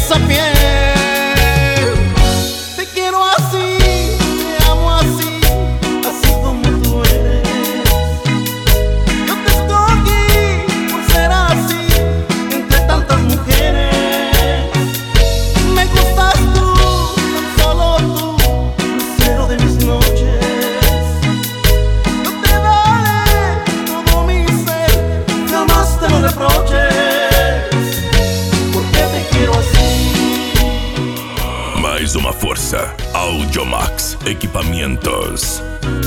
esa piel. Te quiero así, te amo así, así como tú eres. Yo te escogí por ser así entre tantas mujeres. Me gustas tú, tan solo tú, lucero de mis noches. Yo te daré todo mi ser, jamás te lo reproches. Mais uma força, Audiomax Equipamentos.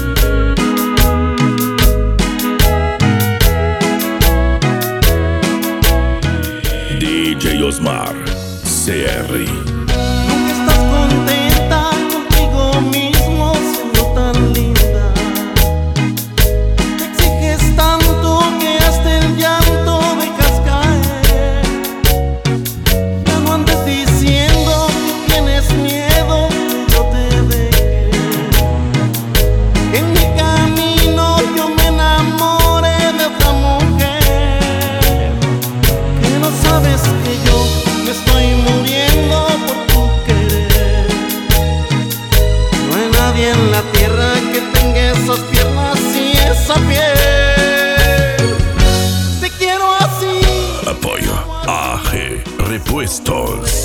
DJ Osmar CR. Nunca estás contenta contigo mismo, siendo tan linda. Te exiges tanto que hasta el llanto dejas caer. Ya no andes diciendo que tienes miedo que yo te deje. Que en mi camino yo me enamore de otra mujer. Que no sabes que yo me estoy muriendo por tu querer. No hay nadie en la tierra que tenga esas piernas y esa piel. Te quiero así. Apoio AG Repuestos.